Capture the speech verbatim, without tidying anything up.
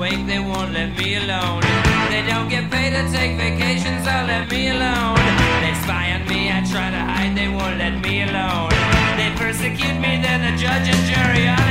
awake, they won't let me alone. They don't get paid to take vacations, they'll let me alone. They spy on me, I try to hide, they won't let me alone. They persecute me, they're the judge and jury.